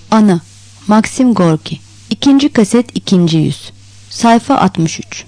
Ana, Maxim Gorki. 2. kaset 2. yüz. Sayfa 63.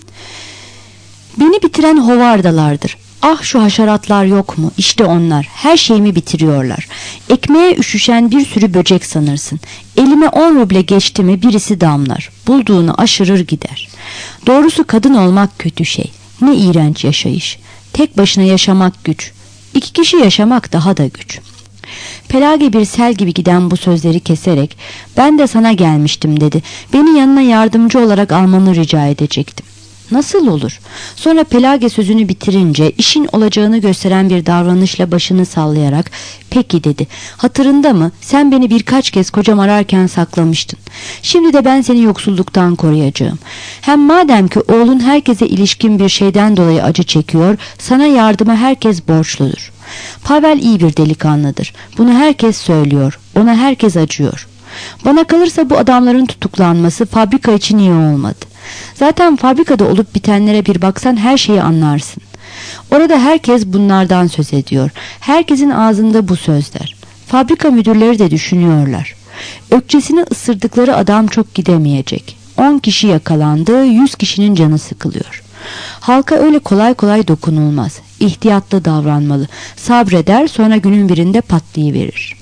Beni bitiren hovardalardır. Ah şu haşeratlar yok mu? İşte onlar. Her şeyimi bitiriyorlar. Ekmeğe üşüşen bir sürü böcek sanırsın. Elime 10 ruble geçti mi birisi damlar. Bulduğunu aşırır gider. Doğrusu kadın olmak kötü şey. Ne iğrenç yaşayış. Tek başına yaşamak güç. 2 kişi yaşamak daha da güç. Pelage bir sel gibi giden bu sözleri keserek ben de sana gelmiştim dedi. Beni yanına yardımcı olarak almanı rica edecektim. Nasıl olur? Sonra Pelage sözünü bitirince işin olacağını gösteren bir davranışla başını sallayarak peki dedi. Hatırında mı? Sen beni birkaç kez kocam ararken saklamıştın. Şimdi de ben seni yoksulluktan koruyacağım. Hem madem ki oğlun herkese ilişkin bir şeyden dolayı acı çekiyor, sana yardıma herkes borçludur. Pavel iyi bir delikanlıdır. Bunu herkes söylüyor. Ona herkes acıyor. Bana kalırsa bu adamların tutuklanması fabrika için iyi olmadı. Zaten fabrikada olup bitenlere bir baksan her şeyi anlarsın. Orada herkes bunlardan söz ediyor. Herkesin ağzında bu sözler. Fabrika müdürleri de düşünüyorlar. Ökçesini ısırdıkları adam çok gidemeyecek. 10 kişi yakalandı, 100 kişinin canı sıkılıyor. Halka öyle kolay kolay dokunulmaz. İhtiyatlı davranmalı. Sabreder, sonra günün birinde patlayıverir.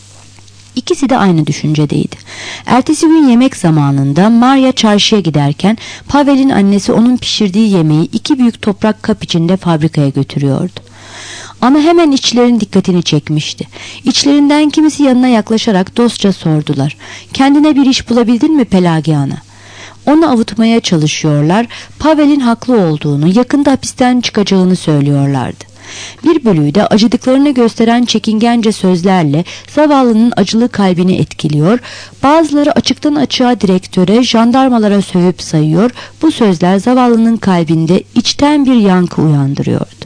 İkisi de aynı düşüncedeydi. Ertesi gün yemek zamanında Maria çarşıya giderken Pavel'in annesi onun pişirdiği yemeği 2 büyük toprak kap içinde fabrikaya götürüyordu. Ana hemen işçilerin dikkatini çekmişti. İçlerinden kimisi yanına yaklaşarak dostça sordular. Kendine bir iş bulabildin mi Pelage ana? Onu avutmaya çalışıyorlar. Pavel'in haklı olduğunu, yakında hapisten çıkacağını söylüyorlardı. Bir bölüğü de acıdıklarını gösteren çekingence sözlerle zavallının acılı kalbini etkiliyor, bazıları açıktan açığa direktöre, jandarmalara sövüp sayıyor, bu sözler zavallının kalbinde içten bir yankı uyandırıyordu.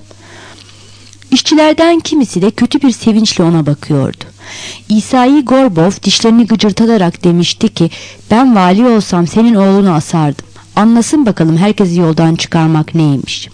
İşçilerden kimisi de kötü bir sevinçle ona bakıyordu. İsai Gorbov dişlerini gıcırtalarak demişti ki, ben vali olsam senin oğlunu asardım. Anlasın bakalım herkesi yoldan çıkarmak neymiş.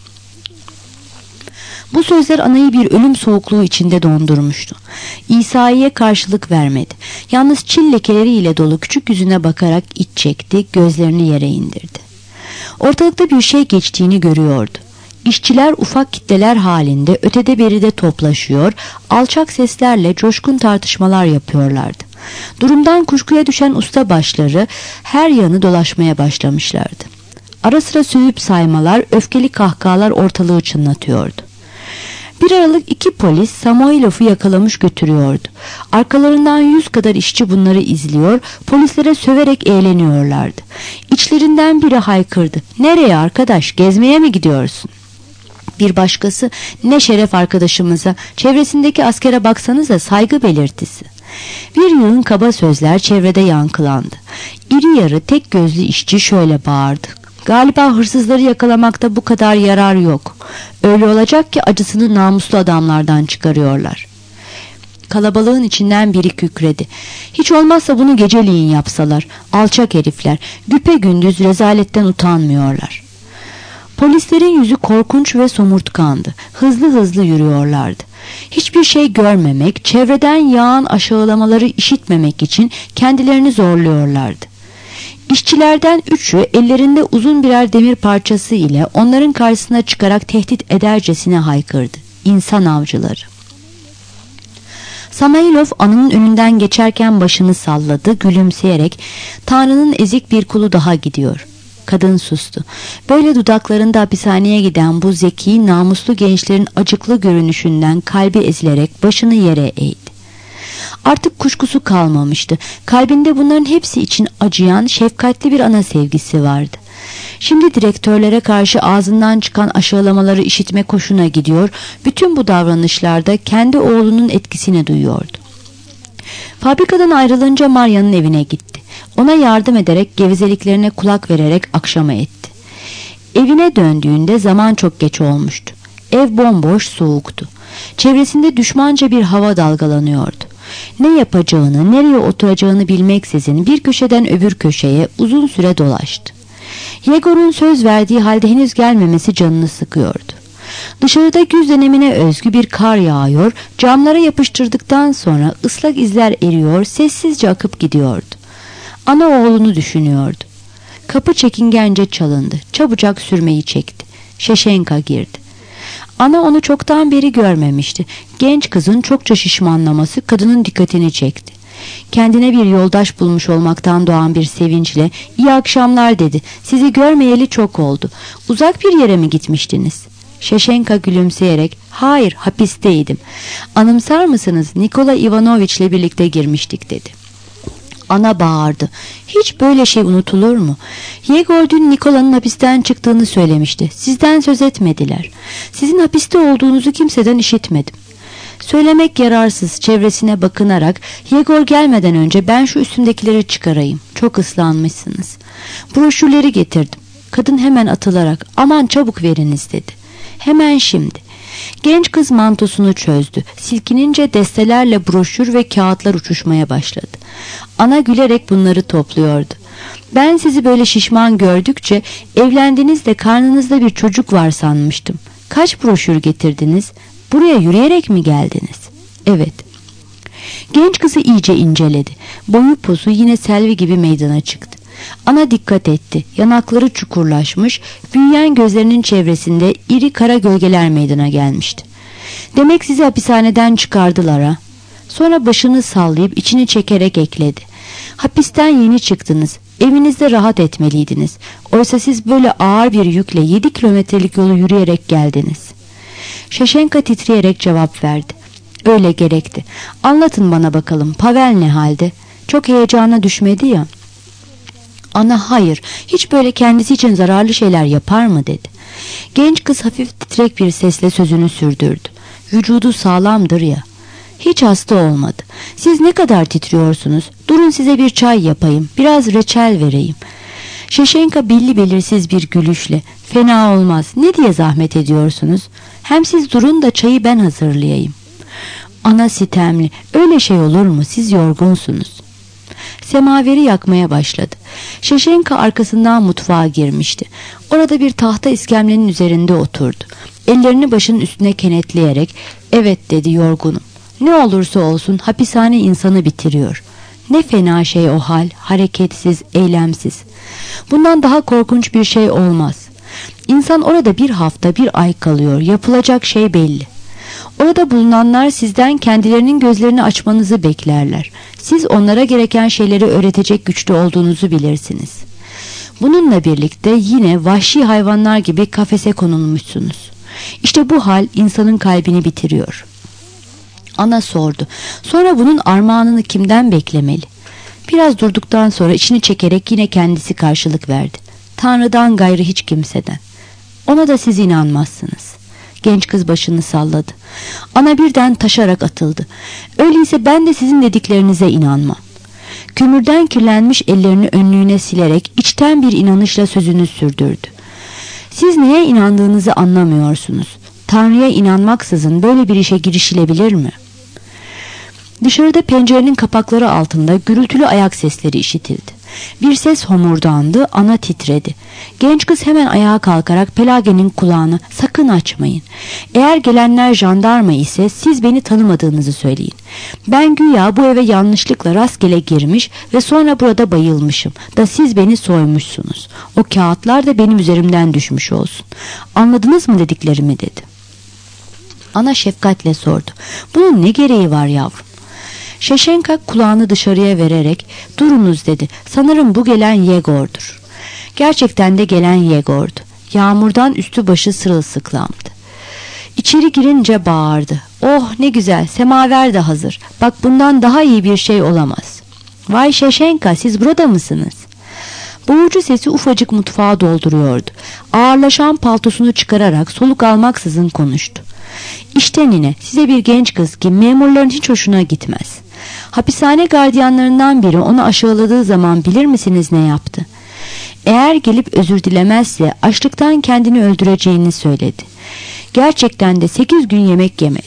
Bu sözler anayı bir ölüm soğukluğu içinde dondurmuştu. İsa'ya karşılık vermedi. Yalnız çil lekeleriyle dolu küçük yüzüne bakarak iç çekti, gözlerini yere indirdi. Ortalıkta bir şey geçtiğini görüyordu. İşçiler ufak kitleler halinde ötede beride toplaşıyor, alçak seslerle coşkun tartışmalar yapıyorlardı. Durumdan kuşkuya düşen ustabaşları her yanı dolaşmaya başlamışlardı. Ara sıra sövüp saymalar, öfkeli kahkahalar ortalığı çınlatıyordu. Bir aralık 2 polis Samoilov'u yakalamış götürüyordu. Arkalarından 100 kadar işçi bunları izliyor, polislere söverek eğleniyorlardı. İçlerinden biri haykırdı. Nereye arkadaş, gezmeye mi gidiyorsun? Bir başkası, ne şeref arkadaşımıza, çevresindeki askere baksanıza, saygı belirtisi. Bir yığın kaba sözler çevrede yankılandı. İri yarı tek gözlü işçi şöyle bağırdı. Galiba hırsızları yakalamakta bu kadar yarar yok. Öyle olacak ki acısını namuslu adamlardan çıkarıyorlar. Kalabalığın içinden biri kükredi. Hiç olmazsa bunu geceliğin yapsalar. Alçak herifler. Güpegündüz rezaletten utanmıyorlar. Polislerin yüzü korkunç ve somurtkandı. Hızlı hızlı yürüyorlardı. Hiçbir şey görmemek, çevreden yağan aşağılamaları işitmemek için kendilerini zorluyorlardı. İşçilerden 3'ü ellerinde uzun birer demir parçası ile onların karşısına çıkarak tehdit edercesine haykırdı. İnsan avcıları. Samailov anının önünden geçerken başını salladı, gülümseyerek Tanrı'nın ezik bir kulu daha gidiyor. Kadın sustu. Böyle dudaklarında hapishaneye giden bu zeki, namuslu gençlerin acıklı görünüşünden kalbi ezilerek başını yere eğdi. Artık kuşkusu kalmamıştı. Kalbinde bunların hepsi için acıyan, şefkatli bir ana sevgisi vardı. Şimdi direktörlere karşı ağzından çıkan aşağılamaları işitmek hoşuna gidiyor, bütün bu davranışlarda kendi oğlunun etkisini duyuyordu. Fabrikadan ayrılınca Maria'nın evine gitti. Ona yardım ederek, gevezeliklerine kulak vererek akşama etti. Evine döndüğünde zaman çok geç olmuştu. Ev bomboş, soğuktu. Çevresinde düşmanca bir hava dalgalanıyordu. Ne yapacağını, nereye oturacağını bilmeksizin bir köşeden öbür köşeye uzun süre dolaştı. Yegor'un söz verdiği halde henüz gelmemesi canını sıkıyordu. Dışarıda güz dönemine özgü bir kar yağıyor, camlara yapıştırdıktan sonra ıslak izler eriyor, sessizce akıp gidiyordu. Ana oğlunu düşünüyordu. Kapı çekingence çalındı. Çabucak sürmeyi çekti. Şeşenka girdi. Ana onu çoktan beri görmemişti. Genç kızın çokça şişmanlaması kadının dikkatini çekti. Kendine bir yoldaş bulmuş olmaktan doğan bir sevinçle "İyi akşamlar" dedi. "Sizi görmeyeli çok oldu. Uzak bir yere mi gitmiştiniz?" Şeşenka gülümseyerek "Hayır, hapisteydim. Anımsar mısınız? Nikola Ivanoviç'le birlikte girmiştik" dedi. Ana bağırdı. "Hiç böyle şey unutulur mu? Yegor dün Nikola'nın hapisten çıktığını söylemişti. Sizden söz etmediler. Sizin hapiste olduğunuzu kimseden işitmedim." Söylemek yararsız, çevresine bakınarak "Yegor gelmeden önce ben şu üstümdekileri çıkarayım. Çok ıslanmışsınız. Broşürleri getirdim." Kadın hemen atılarak "Aman çabuk veriniz" dedi. "Hemen şimdi." Genç kız mantosunu çözdü. Silkinince destelerle broşür ve kağıtlar uçuşmaya başladı. Ana gülerek bunları topluyordu. "Ben sizi böyle şişman gördükçe evlendiğinizde karnınızda bir çocuk var sanmıştım. Kaç broşür getirdiniz? Buraya yürüyerek mi geldiniz?" "Evet." Genç kızı iyice inceledi. Boyu pozu yine Selvi gibi meydana çıktı. Ana dikkat etti. Yanakları çukurlaşmış, büyüyen gözlerinin çevresinde iri kara gölgeler meydana gelmişti. "Demek sizi hapishaneden çıkardılar ha?" Sonra başını sallayıp içini çekerek ekledi. "Hapisten yeni çıktınız. Evinizde rahat etmeliydiniz. Oysa siz böyle ağır bir yükle 7 kilometrelik yolu yürüyerek geldiniz." Şeşenka titreyerek cevap verdi. "Öyle gerekti. Anlatın bana bakalım, Pavel ne halde? Çok heyecana düşmedi ya." Ana "Hayır, hiç böyle kendisi için zararlı şeyler yapar mı?" dedi. Genç kız hafif titrek bir sesle sözünü sürdürdü. "Vücudu sağlamdır ya." "Hiç hasta olmadı. Siz ne kadar titriyorsunuz? Durun size bir çay yapayım, biraz reçel vereyim." Şeşenka belli belirsiz bir gülüşle "Fena olmaz, ne diye zahmet ediyorsunuz? Hem siz durun da çayı ben hazırlayayım." Ana sitemli "Öyle şey olur mu? Siz yorgunsunuz." Semaveri yakmaya başladı. Şeşenka arkasından mutfağa girmişti. Orada bir tahta iskemlenin üzerinde oturdu. Ellerini başının üstüne kenetleyerek "Evet" dedi, "yorgunum. Ne olursa olsun hapishane insanı bitiriyor. Ne fena şey o hal, hareketsiz, eylemsiz. Bundan daha korkunç bir şey olmaz. İnsan orada bir hafta, bir ay kalıyor. Yapılacak şey belli. Orada bulunanlar sizden kendilerinin gözlerini açmanızı beklerler. Siz onlara gereken şeyleri öğretecek güçte olduğunuzu bilirsiniz. Bununla birlikte yine vahşi hayvanlar gibi kafese konulmuşsunuz. İşte bu hal insanın kalbini bitiriyor." Ana sordu. "Sonra bunun armağanını kimden beklemeli?" Biraz durduktan sonra içini çekerek yine kendisi karşılık verdi. "Tanrı'dan gayrı hiç kimseden. Ona da siz inanmazsınız." Genç kız başını salladı. Ana birden taşarak atıldı. "Öyleyse ben de sizin dediklerinize inanmam." Kömürden kirlenmiş ellerini önlüğüne silerek içten bir inanışla sözünü sürdürdü. "Siz neye inandığınızı anlamıyorsunuz. Tanrı'ya inanmaksızın böyle bir işe girişilebilir mi?" Dışarıda pencerenin kapakları altında gürültülü ayak sesleri işitildi. Bir ses homurdandı, ana titredi. Genç kız hemen ayağa kalkarak Pelage'nin kulağını "Sakın açmayın. Eğer gelenler jandarma ise siz beni tanımadığınızı söyleyin. Ben güya bu eve yanlışlıkla rastgele girmiş ve sonra burada bayılmışım da siz beni soymuşsunuz. O kağıtlar da benim üzerimden düşmüş olsun. Anladınız mı dediklerimi?" dedi. Ana şefkatle sordu. "Bunun ne gereği var yavrum?" Şeşenka kulağını dışarıya vererek "Durunuz" dedi. "Sanırım bu gelen Yegor'dur." Gerçekten de gelen Yegor'du. Yağmurdan üstü başı sırılsıklamdı. İçeri girince bağırdı. "Oh ne güzel, semaver de hazır. Bak bundan daha iyi bir şey olamaz." "Vay Şeşenka, siz burada mısınız?" Boğucu sesi ufacık mutfağı dolduruyordu. Ağırlaşan paltosunu çıkararak soluk almaksızın konuştu. "İşte nine, size bir genç kız ki memurların hiç hoşuna gitmez. Hapishane gardiyanlarından biri onu aşağıladığı zaman bilir misiniz ne yaptı? Eğer gelip özür dilemezse açlıktan kendini öldüreceğini söyledi. Gerçekten de 8 gün yemek yemedi.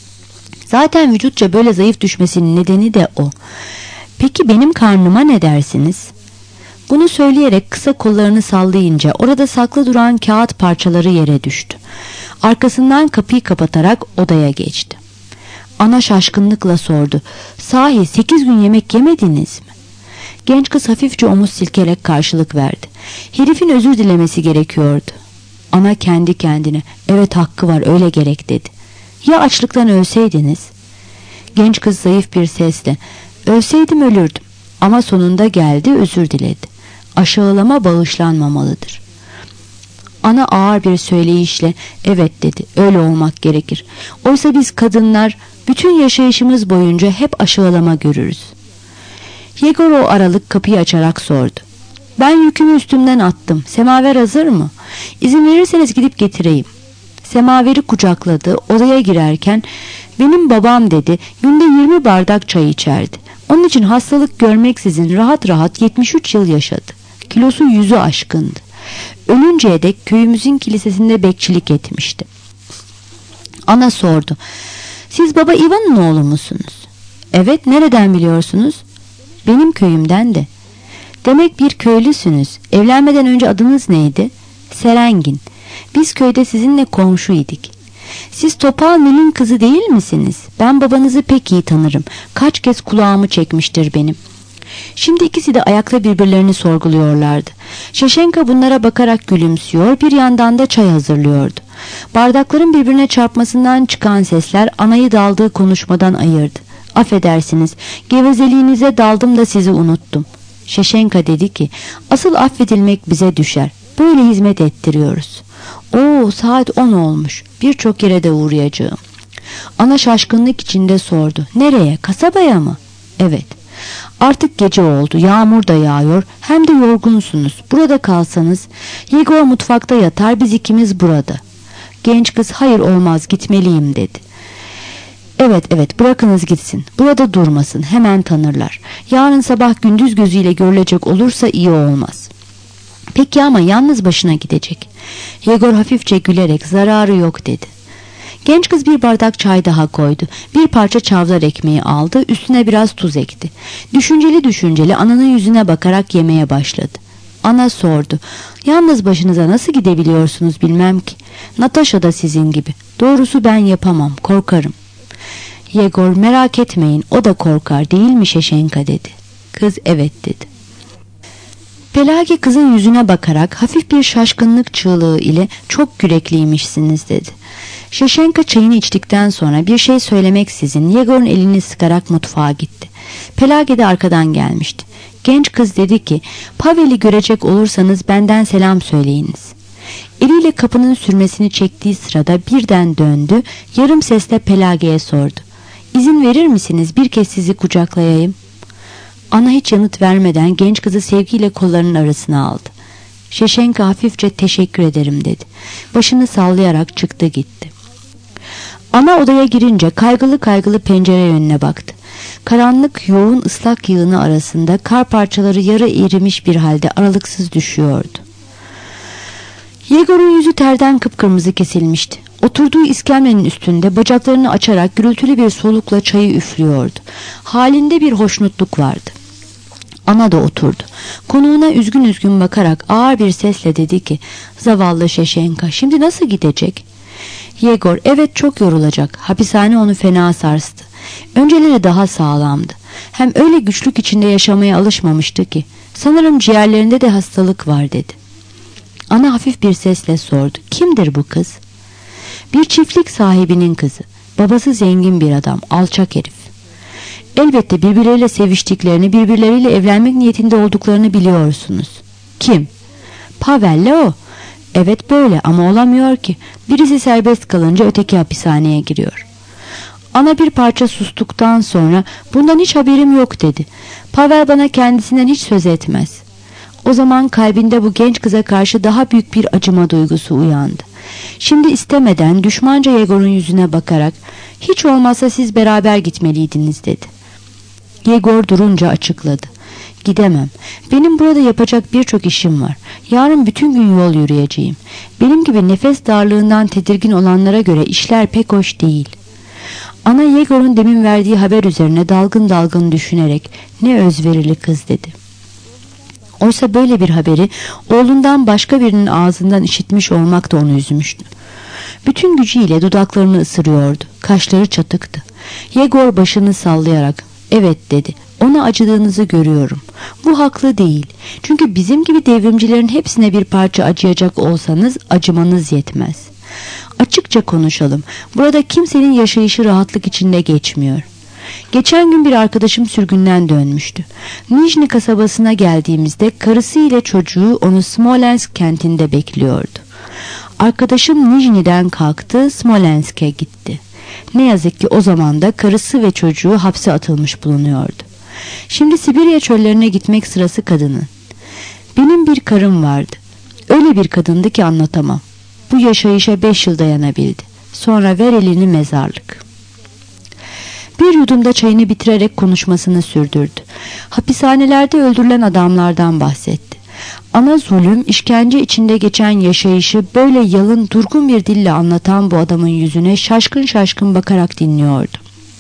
Zaten vücutça böyle zayıf düşmesinin nedeni de o. Peki benim karnıma ne dersiniz?" Bunu söyleyerek kısa kollarını sallayınca orada saklı duran kağıt parçaları yere düştü. Arkasından kapıyı kapatarak odaya geçti. Ana şaşkınlıkla sordu. Sahi 8 gün yemek yemediniz mi? Genç kız hafifçe omuz silkerek karşılık verdi. Herifin özür dilemesi gerekiyordu. Ana kendi kendine evet hakkı var öyle gerek dedi. Ya açlıktan ölseydiniz? Genç kız zayıf bir sesle ölseydim ölürdüm ama sonunda geldi özür diledi. Aşağılama bağışlanmamalıdır. Ana ağır bir söyleyişle evet dedi öyle olmak gerekir. Oysa biz kadınlar bütün yaşayışımız boyunca hep aşağılama görürüz. Yegor o aralık kapıyı açarak sordu. Ben yükümü üstümden attım. Semaver hazır mı? İzin verirseniz gidip getireyim. Semaveri kucakladı. Odaya girerken benim babam dedi günde 20 bardak çay içerdi. Onun için hastalık görmeksizin rahat rahat 73 yıl yaşadı. Kilosu 100'ü aşkındı. Ölünceye dek köyümüzün kilisesinde bekçilik etmişti. Ana sordu. Siz baba İvan'ın oğlu musunuz? Evet, nereden biliyorsunuz? Benim köyümden de. Demek bir köylüsünüz. Evlenmeden önce adınız neydi? Serengin. Biz köyde sizinle komşuyduk. Siz Topal Nil'in kızı değil misiniz? Ben babanızı pek iyi tanırım. Kaç kez kulağımı çekmiştir benim. Şimdi ikisi de ayakta birbirlerini sorguluyorlardı. Şeşenka bunlara bakarak gülümsüyor, bir yandan da çay hazırlıyordu. Bardakların birbirine çarpmasından çıkan sesler anayı daldığı konuşmadan ayırdı. Affedersiniz, gevezeliğinize daldım da sizi unuttum. Şeşenka dedi ki, asıl affedilmek bize düşer. Böyle hizmet ettiriyoruz. Oo, saat 10 olmuş. Birçok yere de uğrayacağım. Ana şaşkınlık içinde sordu. Nereye? Kasabaya mı? Evet. Artık gece oldu. Yağmur da yağıyor. Hem de yorgunsunuz. Burada kalsanız. Yegor mutfakta yatar. Biz ikimiz burada. Genç kız hayır olmaz gitmeliyim dedi. Evet bırakınız gitsin. Burada durmasın. Hemen tanırlar. Yarın sabah gündüz gözüyle görülecek olursa iyi olmaz. Peki ama yalnız başına gidecek. Yegor hafifçe gülerek zararı yok dedi. Genç kız bir bardak çay daha koydu. Bir parça çavdar ekmeği aldı. Üstüne biraz tuz ekti. Düşünceli ananın yüzüne bakarak yemeye başladı. Ana sordu. Yalnız başınıza nasıl gidebiliyorsunuz bilmem ki. Natasha da sizin gibi. Doğrusu ben yapamam. Korkarım. Yegor merak etmeyin. O da korkar değil mi Şeşenka dedi. Kız evet dedi. Pelagi kızın yüzüne bakarak hafif bir şaşkınlık çığlığı ile çok yürekliymişsiniz dedi. Şeşenka çayını içtikten sonra bir şey söylemeksizin Yegor'un elini sıkarak mutfağa gitti. Pelagi de arkadan gelmişti. Genç kız dedi ki, Pavel'i görecek olursanız benden selam söyleyiniz. Eliyle kapının sürmesini çektiği sırada birden döndü, yarım sesle Pelagi'ye sordu. İzin verir misiniz bir kez sizi kucaklayayım? Ana hiç yanıt vermeden genç kızı sevgiyle kollarının arasına aldı. Şeşenka hafifçe teşekkür ederim dedi. Başını sallayarak çıktı gitti. Ana odaya girince kaygılı pencere yönüne baktı. Karanlık yoğun ıslak yığını arasında kar parçaları yarı erimiş bir halde aralıksız düşüyordu. Yegor'un yüzü terden kıpkırmızı kesilmişti. Oturduğu iskemlenin üstünde bacaklarını açarak gürültülü bir solukla çayı üflüyordu. Halinde bir hoşnutluk vardı. Ana da oturdu. Konuğuna üzgün bakarak ağır bir sesle dedi ki, zavallı Şeşenka şimdi nasıl gidecek? Yegor, evet çok yorulacak. Hapishane onu fena sarstı. Önceleri daha sağlamdı. Hem öyle güçlük içinde yaşamaya alışmamıştı ki. Sanırım ciğerlerinde de hastalık var dedi. Ana hafif bir sesle sordu. Kimdir bu kız? Bir çiftlik sahibinin kızı. Babası zengin bir adam, alçak herif. Elbette birbirleriyle seviştiklerini, birbirleriyle evlenmek niyetinde olduklarını biliyorsunuz. Kim? Pavel'le o. Evet böyle ama olamıyor ki. Birisi serbest kalınca öteki hapishaneye giriyor. Ana bir parça sustuktan sonra bundan hiç haberim yok dedi. Pavel bana kendisinden hiç söz etmez. O zaman kalbinde bu genç kıza karşı daha büyük bir acıma duygusu uyandı. Şimdi istemeden düşmanca Yegor'un yüzüne bakarak hiç olmazsa siz beraber gitmeliydiniz dedi. Yegor durunca açıkladı. Gidemem. Benim burada yapacak birçok işim var. Yarın bütün gün yol yürüyeceğim. Benim gibi nefes darlığından tedirgin olanlara göre işler pek hoş değil. Ana Yegor'un demin verdiği haber üzerine dalgın düşünerek ne özverili kız dedi. Oysa böyle bir haberi oğlundan başka birinin ağzından işitmiş olmak da onu üzmüştü. Bütün gücüyle dudaklarını ısırıyordu. Kaşları çatıktı. Yegor başını sallayarak "Evet," dedi. "Ona acıdığınızı görüyorum. Bu haklı değil. Çünkü bizim gibi devrimcilerin hepsine bir parça acıyacak olsanız acımanız yetmez. Açıkça konuşalım. Burada kimsenin yaşayışı rahatlık içinde geçmiyor. Geçen gün bir arkadaşım sürgünden dönmüştü. Nijni kasabasına geldiğimizde karısı ile çocuğu onu Smolensk kentinde bekliyordu. Arkadaşım Nijni'den kalktı, Smolensk'e gitti. Ne yazık ki o zaman da karısı ve çocuğu hapse atılmış bulunuyordu. Şimdi Sibirya çöllerine gitmek sırası kadının. Benim bir karım vardı. Öyle bir kadındı ki anlatamam. Bu yaşayışa 5 yıl dayanabildi. Sonra ver elini mezarlık." Bir yudumda çayını bitirerek konuşmasını sürdürdü. Hapishanelerde öldürülen adamlardan bahsetti. Ana zulüm, işkence içinde geçen yaşayışı böyle yalın, durgun bir dille anlatan bu adamın yüzüne şaşkın şaşkın bakarak dinliyordu.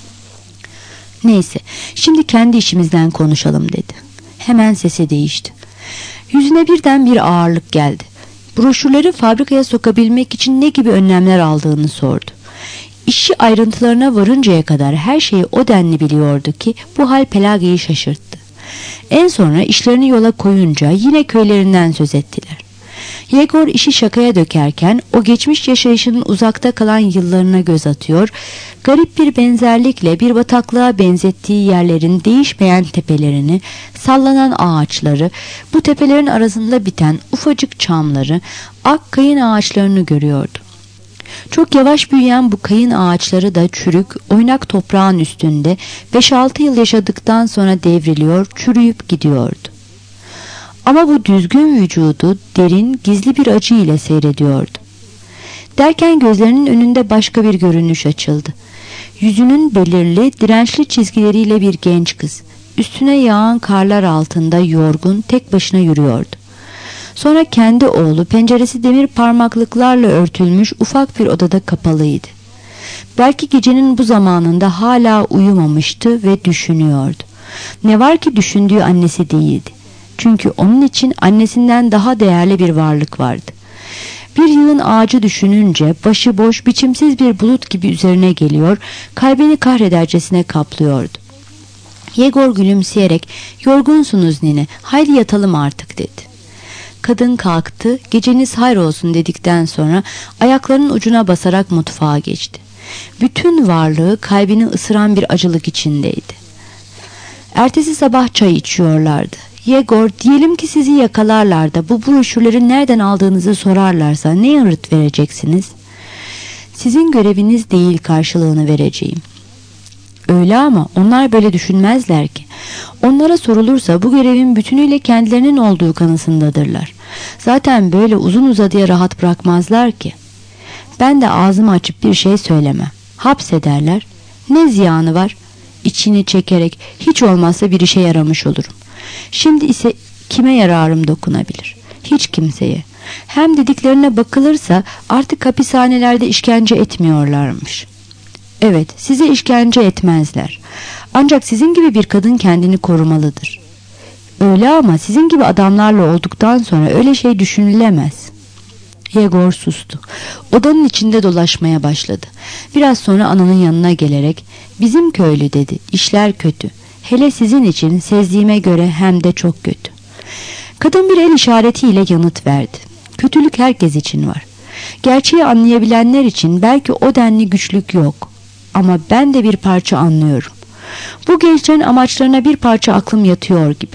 "Neyse, şimdi kendi işimizden konuşalım," dedi. Hemen sesi değişti. Yüzüne birden bir ağırlık geldi. Broşürleri fabrikaya sokabilmek için ne gibi önlemler aldığını sordu. İşi ayrıntılarına varıncaya kadar her şeyi o denli biliyordu ki bu hal Pelagi'yi şaşırttı. En sonra işlerini yola koyunca yine köylerinden söz ettiler. Yegor işi şakaya dökerken o geçmiş yaşayışının uzakta kalan yıllarına göz atıyor, garip bir benzerlikle bir bataklığa benzettiği yerlerin değişmeyen tepelerini, sallanan ağaçları, bu tepelerin arasında biten ufacık çamları, ak kayın ağaçlarını görüyordu. Çok yavaş büyüyen bu kayın ağaçları da çürük, oynak toprağın üstünde 5-6 yıl yaşadıktan sonra devriliyor, çürüyüp gidiyordu. Ama bu düzgün vücudu derin, gizli bir acı ile seyrediyordu. Derken gözlerinin önünde başka bir görünüş açıldı. Yüzünün belirli, dirençli çizgileriyle bir genç kız, üstüne yağan karlar altında yorgun, tek başına yürüyordu. Sonra kendi oğlu penceresi demir parmaklıklarla örtülmüş ufak bir odada kapalıydı. Belki gecenin bu zamanında hala uyumamıştı ve düşünüyordu. Ne var ki düşündüğü annesi değildi. Çünkü onun için annesinden daha değerli bir varlık vardı. Bir yılın ağacı düşününce başıboş, biçimsiz bir bulut gibi üzerine geliyor, kalbini kahredercesine kaplıyordu. Yegor gülümseyerek "Yorgunsunuz nine, haydi yatalım artık," dedi. Kadın kalktı, "Geceniz hayır olsun," dedikten sonra ayaklarının ucuna basarak mutfağa geçti. Bütün varlığı kalbini ısıran bir acılık içindeydi. Ertesi sabah çay içiyorlardı. Yegor, "Diyelim ki sizi yakalarlar da bu broşürleri nereden aldığınızı sorarlarsa ne yanıt vereceksiniz?" "Sizin göreviniz değil, karşılığını vereceğim." "Öyle ama onlar böyle düşünmezler ki. Onlara sorulursa bu görevin bütünüyle kendilerinin olduğu kanısındadırlar. Zaten böyle uzun uzadıya rahat bırakmazlar ki." "Ben de ağzımı açıp bir şey söylemem. Hapsederler. Ne ziyanı var?" İçini çekerek "Hiç olmazsa bir işe yaramış olurum. Şimdi ise kime yararım dokunabilir? Hiç kimseye. Hem dediklerine bakılırsa artık hapishanelerde işkence etmiyorlarmış." "Evet, size işkence etmezler. Ancak sizin gibi bir kadın kendini korumalıdır." "Öyle ama sizin gibi adamlarla olduktan sonra öyle şey düşünülemez." Yegor sustu. Odanın içinde dolaşmaya başladı. Biraz sonra ananın yanına gelerek "Bizim köylü," dedi. "İşler kötü. Hele sizin için sezdiğime göre hem de çok kötü." Kadın bir el işaretiyle yanıt verdi. "Kötülük herkes için var. Gerçeği anlayabilenler için belki o denli güçlük yok. Ama ben de bir parça anlıyorum. Bu gençlerin amaçlarına bir parça aklım yatıyor gibi."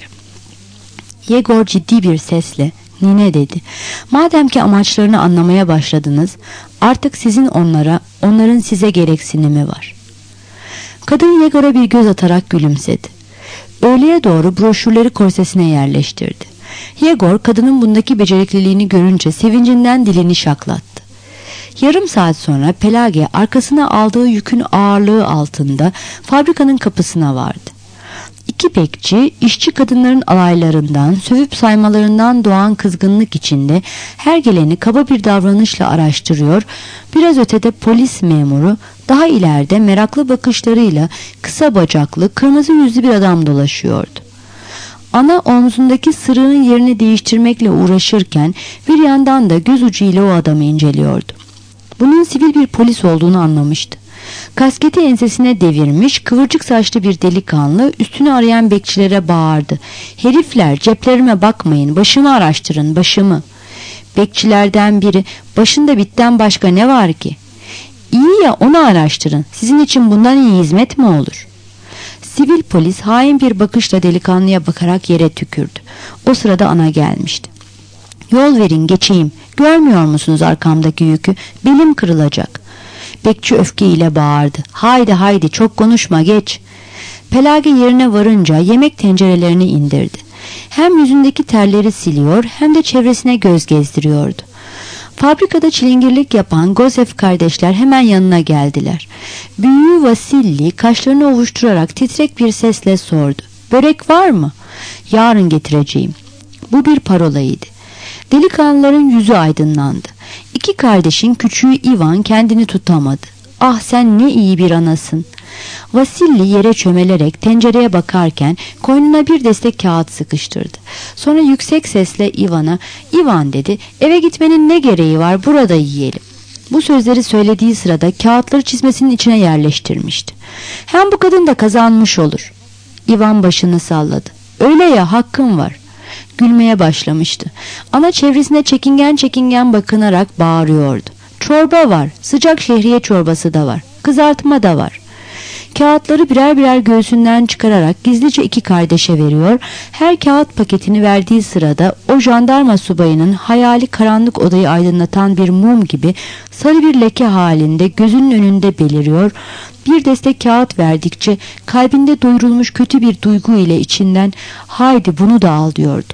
Yegor ciddi bir sesle "Nine," dedi. "Madem ki amaçlarını anlamaya başladınız, artık sizin onlara, onların size gereksinimi var." Kadın Yegor'a bir göz atarak gülümsedi. Öğleye doğru broşürleri korsesine yerleştirdi. Yegor kadının bundaki becerikliliğini görünce sevincinden dilini şaklattı. Yarım saat sonra Pelagi arkasına aldığı yükün ağırlığı altında fabrikanın kapısına vardı. İki bekçi işçi kadınların alaylarından, sövüp saymalarından doğan kızgınlık içinde her geleni kaba bir davranışla araştırıyor, biraz ötede polis memuru, daha ileride meraklı bakışlarıyla kısa bacaklı, kırmızı yüzlü bir adam dolaşıyordu. Ana omzundaki sırığın yerini değiştirmekle uğraşırken bir yandan da göz ucuyla o adamı inceliyordu. Bunun sivil bir polis olduğunu anlamıştı. Kasketi ensesine devirmiş, kıvırcık saçlı bir delikanlı üstünü arayan bekçilere bağırdı. "Herifler, ceplerime bakmayın, başımı araştırın, başımı." Bekçilerden biri, "Başında bitten başka ne var ki?" "İyi ya, onu araştırın. Sizin için bundan iyi hizmet mi olur?" Sivil polis hain bir bakışla delikanlıya bakarak yere tükürdü. O sırada ana gelmişti. "Yol verin, geçeyim. Görmüyor musunuz arkamdaki yükü? Belim kırılacak." Bekçi öfkeyle bağırdı. "Haydi haydi, çok konuşma, geç." Pelage yerine varınca yemek tencerelerini indirdi. Hem yüzündeki terleri siliyor hem de çevresine göz gezdiriyordu. Fabrikada çilingirlik yapan Gosef kardeşler hemen yanına geldiler. Büyüğü Vasilli kaşlarını ovuşturarak titrek bir sesle sordu. "Börek var mı?" "Yarın getireceğim." Bu bir parolaydı. Delikanlıların yüzü aydınlandı. İki kardeşin küçüğü Ivan kendini tutamadı. "Ah, sen ne iyi bir anasın." Vasilli yere çömelerek tencereye bakarken koynuna bir destek kağıt sıkıştırdı. Sonra yüksek sesle Ivan'a, "İvan," dedi, "eve gitmenin ne gereği var, burada yiyelim." Bu sözleri söylediği sırada kağıtları çizmesinin içine yerleştirmişti. "Hem bu kadın da kazanmış olur." Ivan başını salladı. "Öyle ya, hakkım var." Gülmeye başlamıştı. Ana çevresine çekingen çekingen bakınarak bağırıyordu. "Çorba var, sıcak şehriye çorbası da var, kızartma da var." Kağıtları birer birer göğsünden çıkararak gizlice iki kardeşe veriyor. Her kağıt paketini verdiği sırada o jandarma subayının hayali karanlık odayı aydınlatan bir mum gibi sarı bir leke halinde gözünün önünde beliriyor. Bir destek kağıt verdikçe kalbinde doyurulmuş kötü bir duygu ile içinden "Haydi bunu da al," diyordu.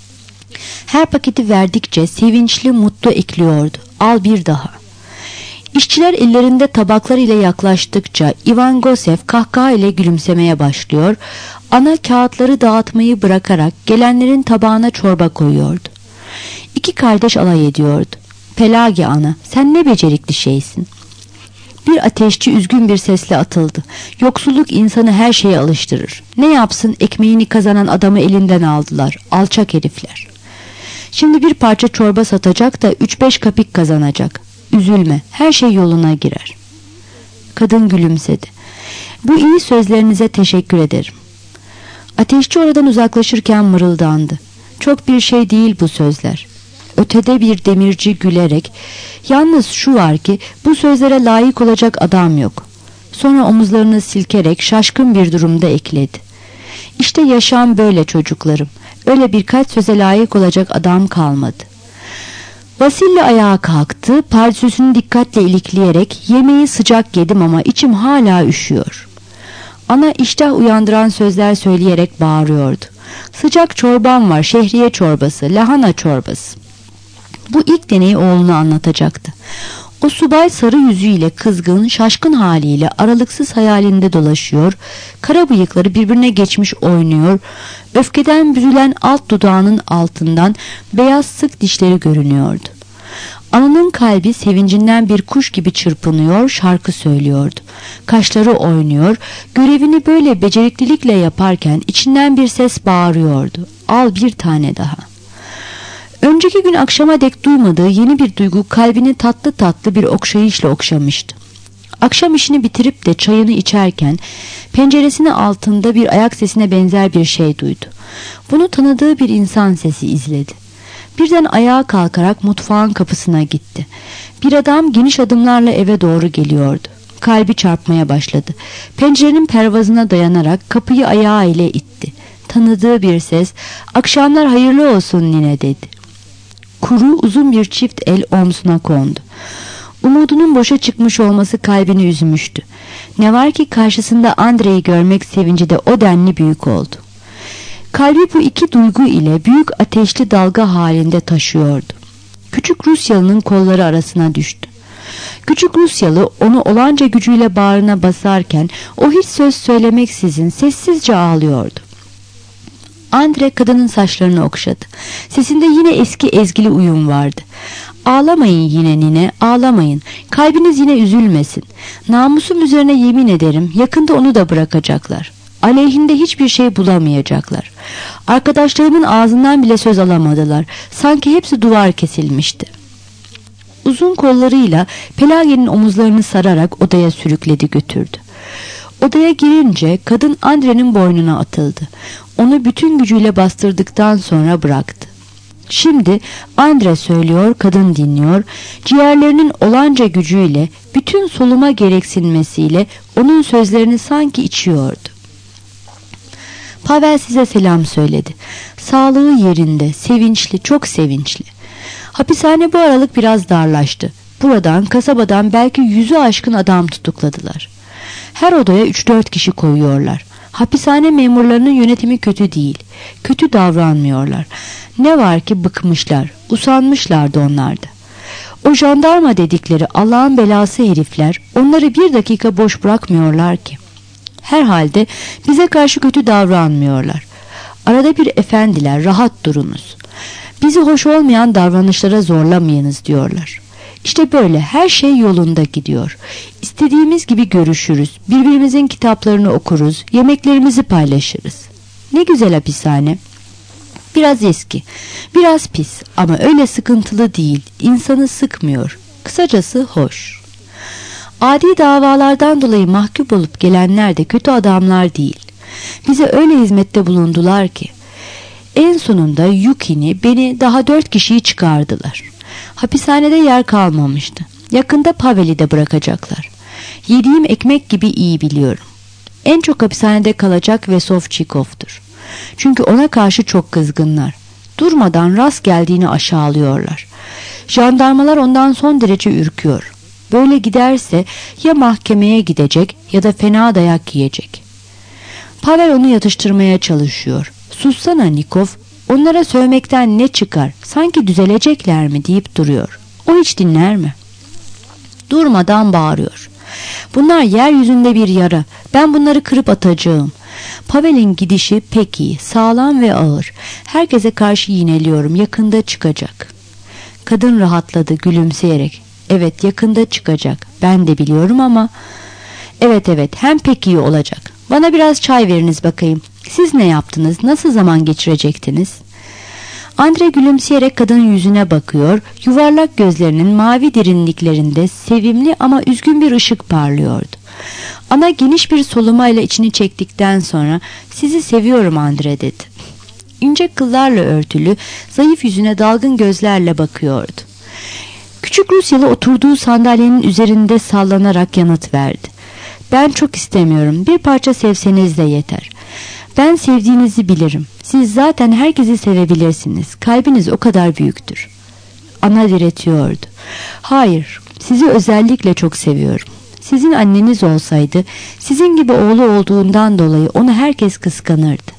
Her paketi verdikçe sevinçli mutlu ekliyordu. "Al bir daha." İşçiler ellerinde tabaklar ile yaklaştıkça Ivan Gosef kahkaha ile gülümsemeye başlıyor. Ana kağıtları dağıtmayı bırakarak gelenlerin tabağına çorba koyuyordu. İki kardeş alay ediyordu. "Pelage ana, sen ne becerikli şeysin." Bir ateşçi üzgün bir sesle atıldı. "Yoksulluk insanı her şeye alıştırır. Ne yapsın, ekmeğini kazanan adamı elinden aldılar. Alçak herifler. Şimdi bir parça çorba satacak da 3-5 kapik kazanacak. Üzülme, her şey yoluna girer." Kadın gülümsedi. "Bu iyi sözlerinize teşekkür ederim." Ateşçi oradan uzaklaşırken mırıldandı. "Çok bir şey değil bu sözler." Ötede bir demirci gülerek, "Yalnız şu var ki bu sözlere layık olacak adam yok." Sonra omuzlarını silkerek şaşkın bir durumda ekledi. "İşte yaşam böyle çocuklarım. Öyle birkaç söze layık olacak adam kalmadı." Vasilli ayağa kalktı, pardesüsünü dikkatle ilikleyerek, "Yemeği sıcak yedim ama içim hala üşüyor." Ana iştah uyandıran sözler söyleyerek bağırıyordu. "Sıcak çorbam var, şehriye çorbası, lahana çorbası." Bu ilk deneyi oğluna anlatacaktı. O subay sarı yüzüyle kızgın, şaşkın haliyle aralıksız hayalinde dolaşıyor, kara bıyıkları birbirine geçmiş oynuyor, öfkeden büzülen alt dudağının altından beyaz sık dişleri görünüyordu. Ananın kalbi sevincinden bir kuş gibi çırpınıyor, şarkı söylüyordu. Kaşları oynuyor, görevini böyle beceriklilikle yaparken içinden bir ses bağırıyordu. "Al bir tane daha." Önceki gün akşama dek duymadığı yeni bir duygu kalbini tatlı tatlı bir okşayışla okşamıştı. Akşam işini bitirip de çayını içerken penceresinin altında bir ayak sesine benzer bir şey duydu. Bunu tanıdığı bir insan sesi izledi. Birden ayağa kalkarak mutfağın kapısına gitti. Bir adam geniş adımlarla eve doğru geliyordu. Kalbi çarpmaya başladı. Pencerenin pervazına dayanarak kapıyı ayağı ile itti. Tanıdığı bir ses, "Akşamlar hayırlı olsun nine," dedi. Kuru uzun bir çift el omzuna kondu. Umudunun boşa çıkmış olması kalbini üzmüştü. Ne var ki karşısında Andrei'yi görmek sevinci de o denli büyük oldu. Kalbi bu iki duygu ile büyük ateşli dalga halinde taşıyordu. Küçük Rusyalı'nın kolları arasına düştü. Küçük Rusyalı onu olanca gücüyle bağrına basarken o hiç söz söylemeksizin sessizce ağlıyordu. Andre kadının saçlarını okşadı. Sesinde yine eski ezgili uyum vardı. "Ağlamayın yine nine, ağlamayın. Kalbiniz yine üzülmesin. Namusum üzerine yemin ederim, yakında onu da bırakacaklar. Aleyhinde hiçbir şey bulamayacaklar. Arkadaşlarımın ağzından bile söz alamadılar. Sanki hepsi duvar kesilmişti." Uzun kollarıyla Pelagia'nın omuzlarını sararak odaya sürükledi götürdü. Odaya girince kadın Andre'nin boynuna atıldı. Onu bütün gücüyle bastırdıktan sonra bıraktı. Şimdi Andre söylüyor, kadın dinliyor. Ciğerlerinin olanca gücüyle, bütün soluma gereksinmesiyle onun sözlerini sanki içiyordu. Pavel size selam söyledi. Sağlığı yerinde, sevinçli, çok sevinçli. Hapishane bu aralık biraz darlaştı. Buradan, kasabadan belki 100'ü aşkın adam tutukladılar. Her odaya 3-4 kişi koyuyorlar. Hapishane memurlarının yönetimi kötü değil. Kötü davranmıyorlar. Ne var ki bıkmışlar, usanmışlardı onlar da. O jandarma dedikleri Allah'ın belası herifler onları bir dakika boş bırakmıyorlar ki. Herhalde bize karşı kötü davranmıyorlar. Arada bir efendiler, rahat durunuz. Bizi hoş olmayan davranışlara zorlamayınız diyorlar. İşte böyle her şey yolunda gidiyor. İstediğimiz gibi görüşürüz, birbirimizin kitaplarını okuruz, yemeklerimizi paylaşırız. Ne güzel hapishane. Biraz eski, biraz pis ama öyle sıkıntılı değil, insanı sıkmıyor. Kısacası hoş. Adi davalardan dolayı mahkum olup gelenler de kötü adamlar değil. Bize öyle hizmette bulundular ki. En sonunda Yukin'i, beni, daha 4 kişiyi çıkardılar. Hapishanede yer kalmamıştı. Yakında Pavel'i de bırakacaklar. Yediğim ekmek gibi iyi biliyorum. En çok hapishanede kalacak Vesovçikov'dur. Çünkü ona karşı çok kızgınlar. Durmadan rast geldiğini aşağılıyorlar. Jandarmalar ondan son derece ürküyor. Böyle giderse ya mahkemeye gidecek ya da fena dayak yiyecek. Pavel onu yatıştırmaya çalışıyor. Sussana Nikov, onlara sövmekten ne çıkar, sanki düzelecekler mi deyip duruyor. O hiç dinler mi? Durmadan bağırıyor. Bunlar yeryüzünde bir yara, ben bunları kırıp atacağım. Pavel'in gidişi pek iyi, sağlam ve ağır. Herkese karşı yineliyorum, yakında çıkacak. Kadın rahatladı gülümseyerek. Evet, yakında çıkacak, ben de biliyorum ama... Evet, hem pek iyi olacak. Bana biraz çay veriniz bakayım. Siz ne yaptınız, nasıl zaman geçirecektiniz? Andre gülümseyerek kadının yüzüne bakıyor, yuvarlak gözlerinin mavi derinliklerinde sevimli ama üzgün bir ışık parlıyordu. Ana geniş bir solumayla içini çektikten sonra sizi seviyorum Andre dedi. İnce kıllarla örtülü, zayıf yüzüne dalgın gözlerle bakıyordu. Küçük Rusyalı oturduğu sandalyenin üzerinde sallanarak yanıt verdi. Ben çok istemiyorum, bir parça sevseniz de yeter. Ben sevdiğinizi bilirim. Siz zaten herkesi sevebilirsiniz. Kalbiniz o kadar büyüktür. Ana diretiyordu. Hayır, sizi özellikle çok seviyorum. Sizin anneniz olsaydı, sizin gibi oğlu olduğundan dolayı onu herkes kıskanırdı.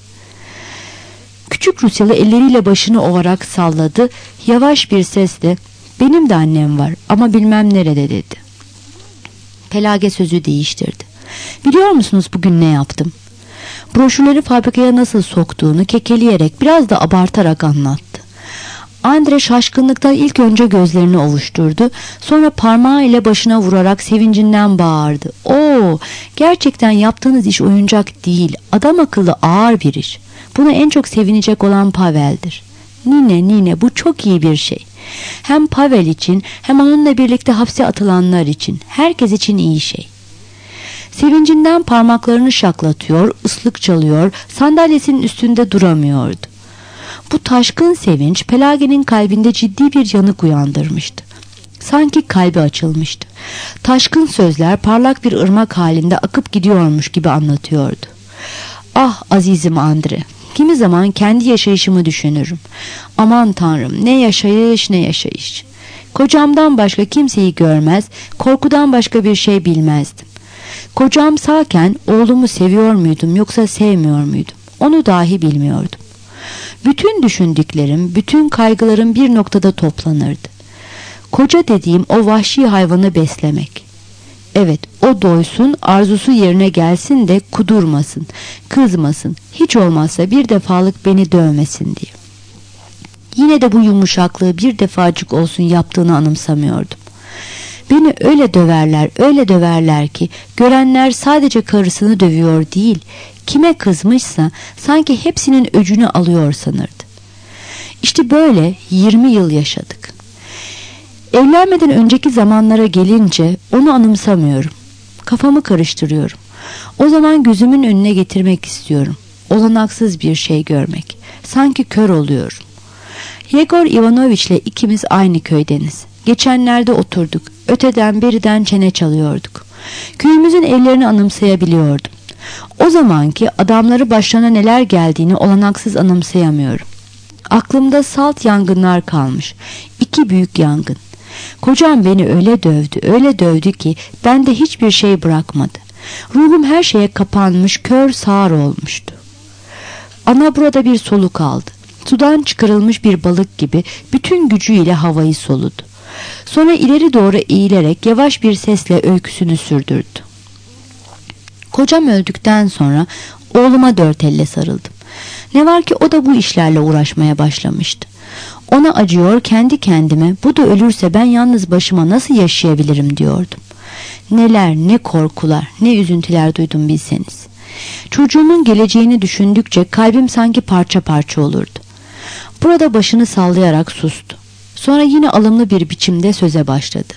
Küçük Rusyalı elleriyle başını ovarak salladı. Yavaş bir sesle, benim de annem var ama bilmem nerede dedi. Pelage sözü değiştirdi. Biliyor musunuz bugün ne yaptım? Broşürleri fabrikaya nasıl soktuğunu kekeleyerek, biraz da abartarak anlattı. Andre şaşkınlıktan ilk önce gözlerini ovuşturdu. Sonra parmağı ile başına vurarak sevincinden bağırdı. Oo, gerçekten yaptığınız iş oyuncak değil. Adam akıllı ağır bir iş. Buna en çok sevinecek olan Pavel'dir. Nine, bu çok iyi bir şey. Hem Pavel için hem onunla birlikte hapse atılanlar için. Herkes için iyi şey. Sevincinden parmaklarını şaklatıyor, ıslık çalıyor, sandalyesinin üstünde duramıyordu. Bu taşkın sevinç Pelagia'nın kalbinde ciddi bir yanık uyandırmıştı. Sanki kalbi açılmıştı. Taşkın sözler parlak bir ırmak halinde akıp gidiyormuş gibi anlatıyordu. Ah azizim Andre, kimi zaman kendi yaşayışımı düşünürüm. Aman Tanrım, ne yaşayış ne yaşayış. Kocamdan başka kimseyi görmez, korkudan başka bir şey bilmezdim. Kocam sağken oğlumu seviyor muydum yoksa sevmiyor muydum? Onu dahi bilmiyordum. Bütün düşündüklerim, bütün kaygılarım bir noktada toplanırdı. Koca dediğim o vahşi hayvanı beslemek. Evet, o doysun, arzusu yerine gelsin de kudurmasın, kızmasın, hiç olmazsa bir defalık beni dövmesin diye. Yine de bu yumuşaklığı bir defacık olsun yaptığını anımsamıyordum. Beni öyle döverler ki görenler sadece karısını dövüyor değil, kime kızmışsa sanki hepsinin öcünü alıyor sanırdı. İşte böyle 20 yıl yaşadık. Evlenmeden önceki zamanlara gelince onu anımsamıyorum. Kafamı karıştırıyorum. O zaman gözümün önüne getirmek istiyorum. Olanaksız bir şey görmek. Sanki kör oluyorum. Yegor Ivanoviç'le ikimiz aynı köydeniz. Geçenlerde oturduk. Öteden beriden çene çalıyorduk. Köyümüzün evlerini anımsayabiliyordum. O zamanki adamları başlarına neler geldiğini olanaksız anımsayamıyorum. Aklımda salt yangınlar kalmış. 2 büyük yangın. Kocam beni öyle dövdü ki bende hiçbir şey bırakmadı. Ruhum her şeye kapanmış, kör sağır olmuştu. Ana burada bir soluk aldı. Sudan çıkarılmış bir balık gibi bütün gücüyle havayı soludu. Sonra ileri doğru eğilerek yavaş bir sesle öyküsünü sürdürdü. Kocam öldükten sonra oğluma 4 elle sarıldım. Ne var ki o da bu işlerle uğraşmaya başlamıştı. Ona acıyor, kendi kendime bu da ölürse ben yalnız başıma nasıl yaşayabilirim diyordum. Neler, ne korkular, ne üzüntüler duydum bilseniz. Çocuğumun geleceğini düşündükçe kalbim sanki parça parça olurdu. Burada başını sallayarak sustu. Sonra yine alımlı bir biçimde söze başladı.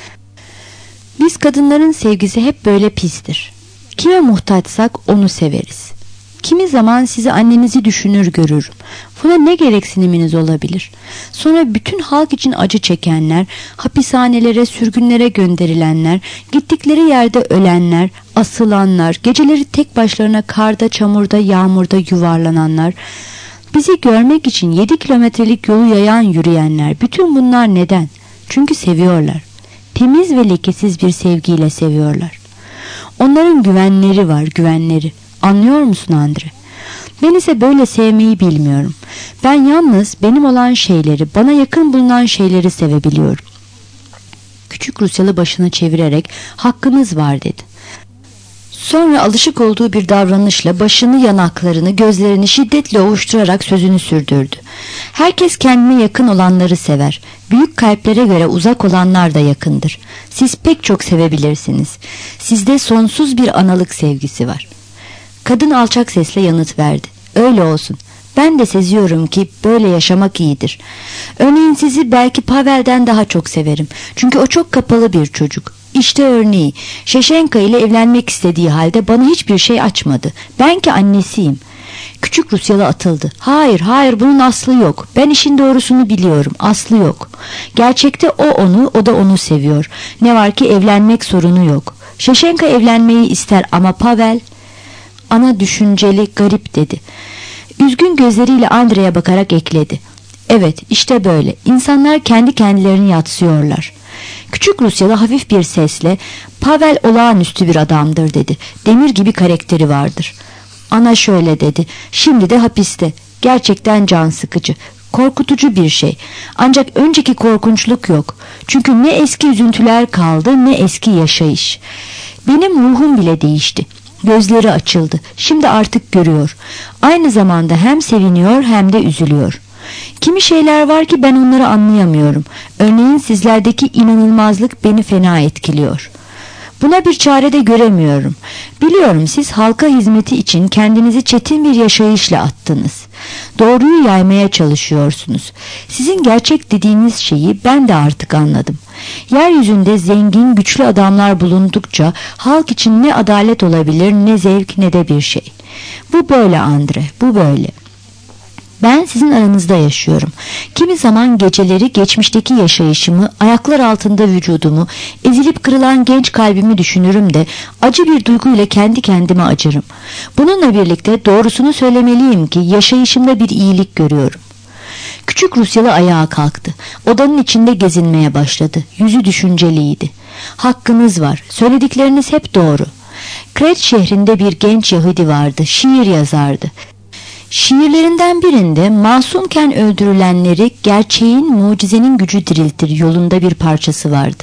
Biz kadınların sevgisi hep böyle pistir. Kime muhtaçsak onu severiz. Kimi zaman sizi annenizi düşünür görürüm. Buna ne gereksiniminiz olabilir? Sonra bütün halk için acı çekenler, hapishanelere, sürgünlere gönderilenler, gittikleri yerde ölenler, asılanlar, geceleri tek başlarına karda, çamurda, yağmurda yuvarlananlar, bizi görmek için 7 kilometrelik yolu yayan yürüyenler, bütün bunlar neden? Çünkü seviyorlar. Temiz ve lekesiz bir sevgiyle seviyorlar. Onların güvenleri var, güvenleri. Anlıyor musun Andre? Ben ise böyle sevmeyi bilmiyorum. Ben yalnız benim olan şeyleri, bana yakın bulunan şeyleri sevebiliyorum. Küçük Rusyalı başını çevirerek hakkınız var dedi. Sonra alışık olduğu bir davranışla başını, yanaklarını, gözlerini şiddetle ovuşturarak sözünü sürdürdü. Herkes kendine yakın olanları sever. Büyük kalplere göre uzak olanlar da yakındır. Siz pek çok sevebilirsiniz. Sizde sonsuz bir analık sevgisi var. Kadın alçak sesle yanıt verdi. Öyle olsun. Ben de seziyorum ki böyle yaşamak iyidir. Örneğin sizi belki Pavel'den daha çok severim. Çünkü o çok kapalı bir çocuk. İşte örneği. Şeşenka ile evlenmek istediği halde bana hiçbir şey açmadı. Ben ki annesiyim. Küçük Rusyalı atıldı. Hayır bunun aslı yok. Ben işin doğrusunu biliyorum. Aslı yok. Gerçekte o onu, o da onu seviyor. Ne var ki evlenmek sorunu yok. Şeşenka evlenmeyi ister ama Pavel... Ana düşünceli, garip dedi. Üzgün gözleriyle Andre'ye bakarak ekledi. Evet, işte böyle. İnsanlar kendi kendilerini yatsıyorlar. Küçük Rusyalı hafif bir sesle Pavel olağanüstü bir adamdır dedi. Demir gibi karakteri vardır. Ana şöyle dedi. Şimdi de hapiste. Gerçekten can sıkıcı. Korkutucu bir şey. Ancak önceki korkunçluk yok. Çünkü ne eski üzüntüler kaldı ne eski yaşayış. Benim ruhum bile değişti. Gözleri açıldı. Şimdi artık görüyor. Aynı zamanda hem seviniyor hem de üzülüyor. Kimi şeyler var ki ben onları anlayamıyorum. Örneğin sizlerdeki inanılmazlık beni fena etkiliyor. Buna bir çare de göremiyorum. Biliyorum siz halka hizmeti için kendinizi çetin bir yaşayışla attınız. Doğruyu yaymaya çalışıyorsunuz. Sizin gerçek dediğiniz şeyi ben de artık anladım. Yeryüzünde zengin, güçlü adamlar bulundukça halk için ne adalet olabilir, ne zevk, ne de bir şey. Bu böyle Andre, bu böyle. Ben sizin aranızda yaşıyorum. Kimi zaman geceleri geçmişteki yaşayışımı, ayaklar altında vücudumu, ezilip kırılan genç kalbimi düşünürüm de acı bir duyguyla kendi kendime acırım. Bununla birlikte doğrusunu söylemeliyim ki yaşayışımda bir iyilik görüyorum. Küçük Rusyalı ayağa kalktı. Odanın içinde gezinmeye başladı. Yüzü düşünceliydi. Hakkınız var. Söyledikleriniz hep doğru. Kret şehrinde bir genç Yahudi vardı. Şiir yazardı. Şiirlerinden birinde masumken öldürülenleri gerçeğin, mucizenin gücü diriltir yolunda bir parçası vardı.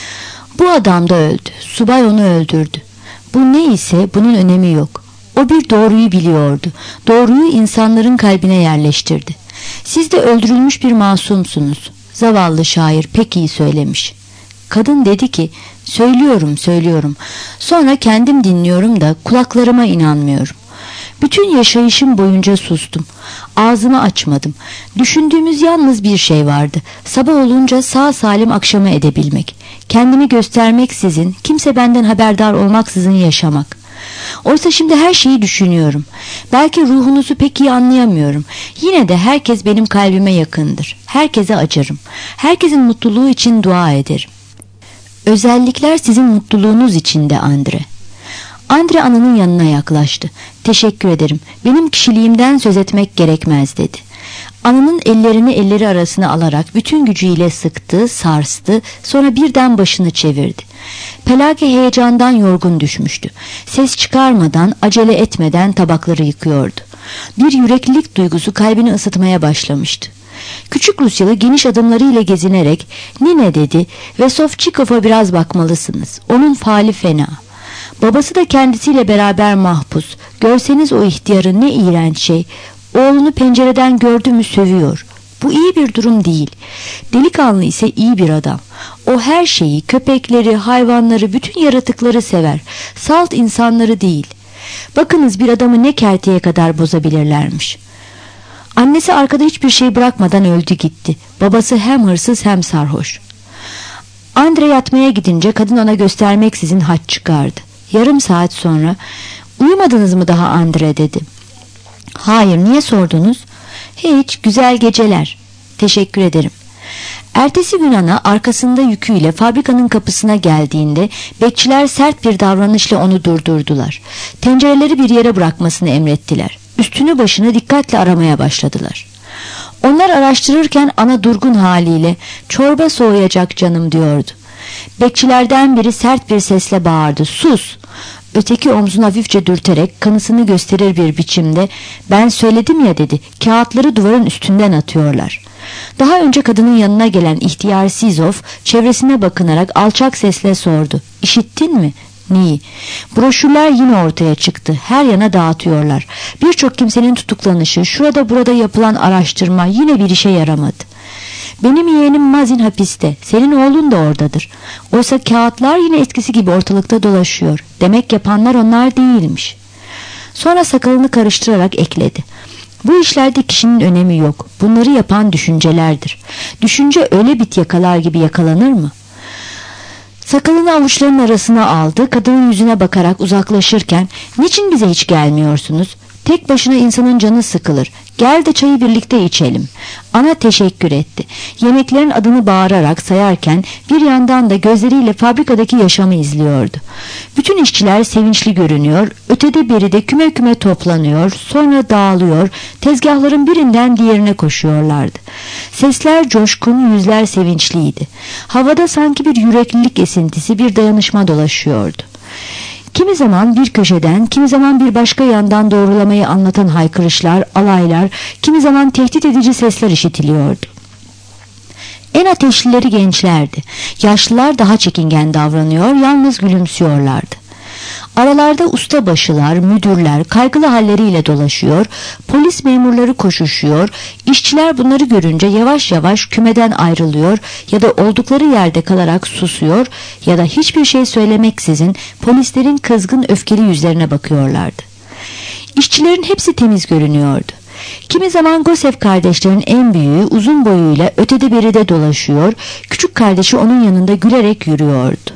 Bu adam da öldü. Subay onu öldürdü. Bu ne ise bunun önemi yok. O bir doğruyu biliyordu. Doğruyu insanların kalbine yerleştirdi. Siz de öldürülmüş bir masumsunuz. Zavallı şair pek iyi söylemiş. Kadın dedi ki, söylüyorum. Sonra kendim dinliyorum da kulaklarıma inanmıyorum. Bütün yaşayışım boyunca sustum. Ağzımı açmadım. Düşündüğümüz yalnız bir şey vardı. Sabah olunca sağ salim akşama edebilmek. Kendimi göstermeksizin, kimse benden haberdar olmaksızın yaşamak. Oysa şimdi her şeyi düşünüyorum. Belki ruhunuzu pek iyi anlayamıyorum. Yine de herkes benim kalbime yakındır. Herkese acırım. Herkesin mutluluğu için dua ederim. Özellikler sizin mutluluğunuz için de Andre. Andre ananın yanına yaklaştı. Teşekkür ederim. Benim kişiliğimden söz etmek gerekmez dedi. Ananın ellerini elleri arasına alarak bütün gücüyle sıktı, sarstı, sonra birden başını çevirdi. Pelage heyecandan yorgun düşmüştü. Ses çıkarmadan, acele etmeden tabakları yıkıyordu. Bir yüreklilik duygusu kalbini ısıtmaya başlamıştı. Küçük Rusyalı geniş adımlarıyla gezinerek "Nine" dedi ve Sofçikov'a biraz bakmalısınız. Onun fali fena. Babası da kendisiyle beraber mahpus. Görseniz o ihtiyarı, ne iğrenç şey. Oğlunu pencereden gördü mü sövüyor. Bu iyi bir durum değil. Delikanlı ise iyi bir adam. O her şeyi, köpekleri, hayvanları, bütün yaratıkları sever. Salt insanları değil. Bakınız bir adamı ne kerteye kadar bozabilirlermiş. Annesi arkada hiçbir şey bırakmadan öldü gitti. Babası hem hırsız hem sarhoş. Andre yatmaya gidince kadın ona göstermeksizin haç çıkardı. Yarım saat sonra "Uyumadınız mı daha Andre?" dedi. "Hayır, niye sordunuz?" "Hiç, güzel geceler." "Teşekkür ederim." Ertesi gün ana arkasında yüküyle fabrikanın kapısına geldiğinde bekçiler sert bir davranışla onu durdurdular. Tencereleri bir yere bırakmasını emrettiler. Üstünü başını dikkatle aramaya başladılar. Onlar araştırırken ana durgun haliyle "Çorba soğuyacak canım" diyordu. Bekçilerden biri sert bir sesle bağırdı: "Sus!" Öteki omzunu hafifçe dürterek kanısını gösterir bir biçimde "Ben söyledim ya" dedi. "Kağıtları duvarın üstünden atıyorlar." Daha önce kadının yanına gelen ihtiyar Sizov çevresine bakınarak alçak sesle sordu: "İşittin mi?" "Neyi?" "Broşürler yine ortaya çıktı. Her yana dağıtıyorlar. Birçok kimsenin tutuklanışı, şurada burada yapılan araştırma yine bir işe yaramadı. Benim yeğenim Mazin hapiste. Senin oğlun da oradadır. Oysa kağıtlar yine eskisi gibi ortalıkta dolaşıyor. Demek yapanlar onlar değilmiş." Sonra sakalını karıştırarak ekledi: "Bu işlerde kişinin önemi yok. Bunları yapan düşüncelerdir. Düşünce öyle bit yakalar gibi yakalanır mı?" Sakalını avuçlarının arasına aldı. Kadının yüzüne bakarak uzaklaşırken "Niçin bize hiç gelmiyorsunuz? Tek başına insanın canı sıkılır. Gel de çayı birlikte içelim." Ana teşekkür etti. Yemeklerin adını bağırarak sayarken bir yandan da gözleriyle fabrikadaki yaşamı izliyordu. Bütün işçiler sevinçli görünüyor, ötede beri de küme küme toplanıyor, sonra dağılıyor, tezgahların birinden diğerine koşuyorlardı. Sesler coşkun, yüzler sevinçliydi. Havada sanki bir yüreklilik esintisi, bir dayanışma dolaşıyordu. Kimi zaman bir köşeden, kimi zaman bir başka yandan doğrulamayı anlatan haykırışlar, alaylar, kimi zaman tehdit edici sesler işitiliyordu. En ateşlileri gençlerdi. Yaşlılar daha çekingen davranıyor, yalnız gülümsüyorlardı. Aralarda ustabaşılar, müdürler kaygılı halleriyle dolaşıyor, polis memurları koşuşuyor, işçiler bunları görünce yavaş yavaş kümeden ayrılıyor ya da oldukları yerde kalarak susuyor ya da hiçbir şey söylemeksizin polislerin kızgın öfkeli yüzlerine bakıyorlardı. İşçilerin hepsi temiz görünüyordu. Kimi zaman Gosev kardeşlerin en büyüğü uzun boyuyla ötede beride dolaşıyor, küçük kardeşi onun yanında gülerek yürüyordu.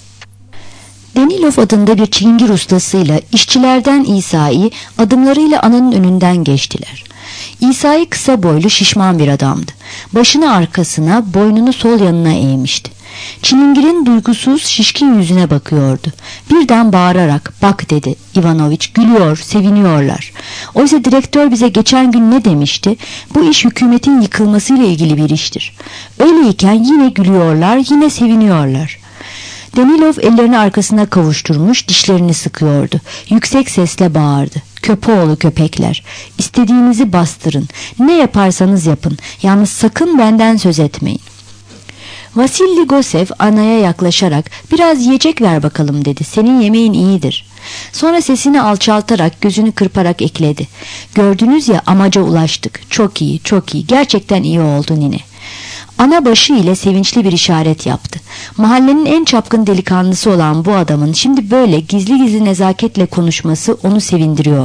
Denilov adında bir çilingir ustasıyla işçilerden İsa'yı adımlarıyla ananın önünden geçtiler. İsa'yı kısa boylu şişman bir adamdı. Başını arkasına, boynunu sol yanına eğmişti. Çilingirin duygusuz şişkin yüzüne bakıyordu. Birden bağırarak "Bak" dedi Ivanoviç, "gülüyor, seviniyorlar. Oysa direktör bize geçen gün ne demişti? Bu iş hükümetin yıkılmasıyla ilgili bir iştir. Öyleyken yine gülüyorlar, yine seviniyorlar." Denilov ellerini arkasına kavuşturmuş, dişlerini sıkıyordu. Yüksek sesle bağırdı: "Köpoğlu köpekler! İstediğinizi bastırın. Ne yaparsanız yapın. Yalnız sakın benden söz etmeyin." Vasilli Gosev anaya yaklaşarak "Biraz yiyecek ver bakalım" dedi. "Senin yemeğin iyidir." Sonra sesini alçaltarak, gözünü kırparak ekledi: "Gördünüz ya, amaca ulaştık. Çok iyi, çok iyi. Gerçekten iyi oldu nine." Ana başı ile sevinçli bir işaret yaptı. Mahallenin en çapkın delikanlısı olan bu adamın şimdi böyle gizli gizli nezaketle konuşması onu sevindiriyordu.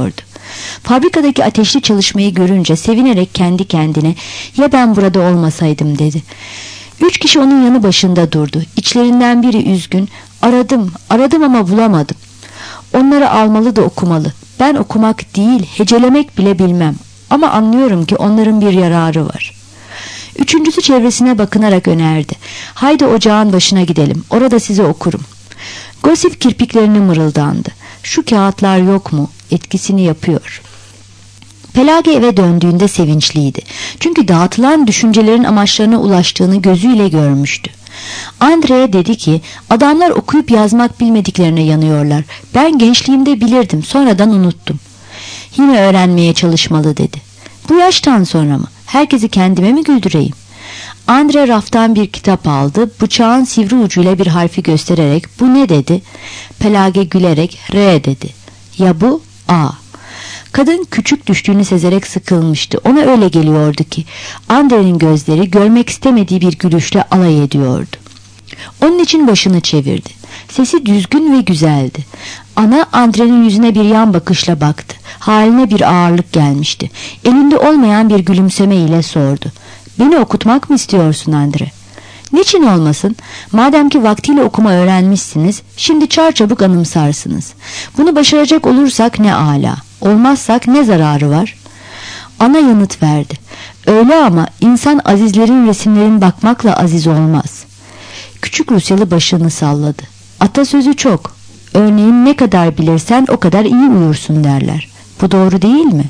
Fabrikadaki ateşli çalışmayı görünce sevinerek kendi kendine "Ya ben burada olmasaydım" dedi. 3 kişi onun yanı başında durdu. İçlerinden biri üzgün, aradım ama bulamadım. Onları almalı da okumalı. Ben okumak değil, hecelemek bile bilmem. Ama anlıyorum ki onların bir yararı var. Üçüncüsü çevresine bakınarak önerdi. Haydi ocağın başına gidelim, orada size okurum. Gosif kirpiklerini mırıldandı. Şu kağıtlar yok mu? Etkisini yapıyor. Pelage eve döndüğünde sevinçliydi. Çünkü dağıtılan düşüncelerin amaçlarına ulaştığını gözüyle görmüştü. Andrea dedi ki, adamlar okuyup yazmak bilmediklerine yanıyorlar. Ben gençliğimde bilirdim, sonradan unuttum. Yine öğrenmeye çalışmalı dedi. Bu yaştan sonra mı? Herkesi kendime mi güldüreyim? Andrea raftan bir kitap aldı, bıçağın sivri ucuyla bir harfi göstererek bu ne dedi? Pelage gülerek R dedi. Ya bu? A. Kadın küçük düştüğünü sezerek sıkılmıştı. Ona öyle geliyordu ki Andrea'nın gözleri görmek istemediği bir gülüşle alay ediyordu. Onun için başını çevirdi. Sesi düzgün ve güzeldi. Ana Andrea'nın yüzüne bir yan bakışla baktı. Haline bir ağırlık gelmişti. Elinde olmayan bir gülümseme ile sordu. Beni okutmak mı istiyorsun Andre? Niçin olmasın? Madem ki vaktiyle okuma öğrenmişsiniz, şimdi çarçabuk anımsarsınız. Bunu başaracak olursak ne âlâ. Olmazsak ne zararı var? Ana yanıt verdi. Öyle ama insan azizlerin resimlerin bakmakla aziz olmaz. Küçük Rusyalı başını salladı. Atasözü çok. Örneğin ne kadar bilirsen o kadar iyi uyursun derler. Bu doğru değil mi?